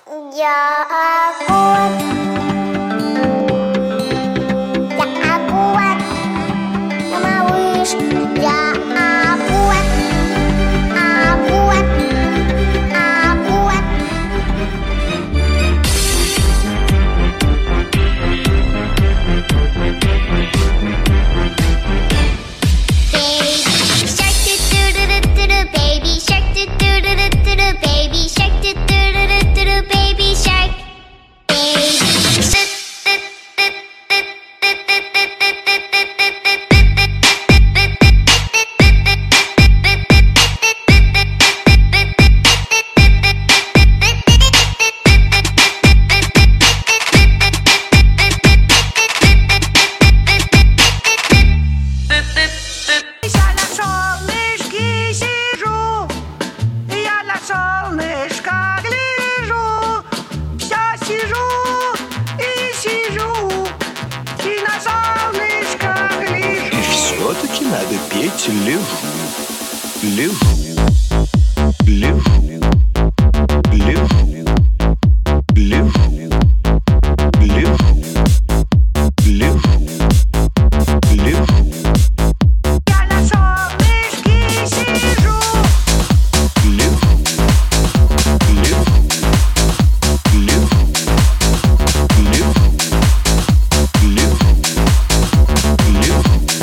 Надо петь «Лежу, лежу, лежу, лежу, лежу, лежу, лежу, лежу». Я на солнышке сижу. Лежу, лежу, лежу, лежу, лежу, лежу.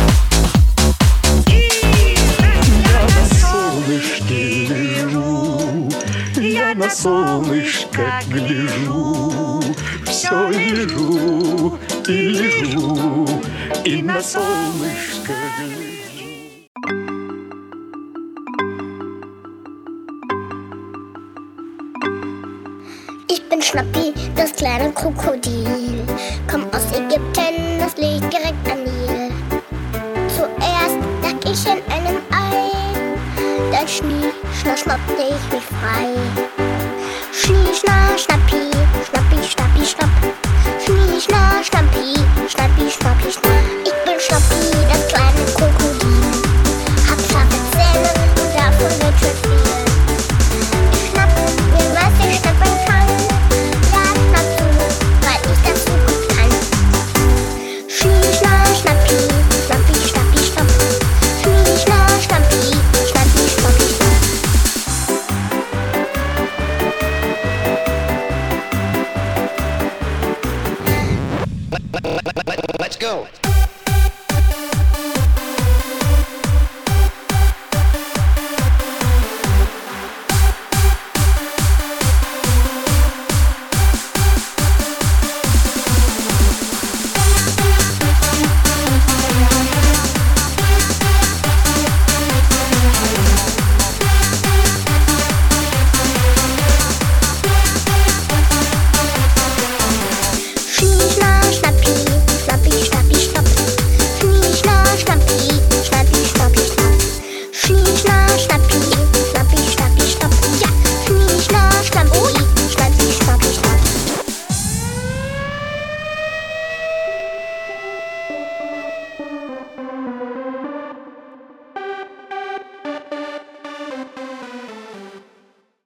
Я на солнышке гляжу, все лежу и лежу, и на солнышко гляжу. Ich bin Schnappi, das kleine Krokodil. Komm aus Ägypten, das liegt direkt am Nil. Zuerst lag ich in einem Ei, dann schnappte ich mich frei.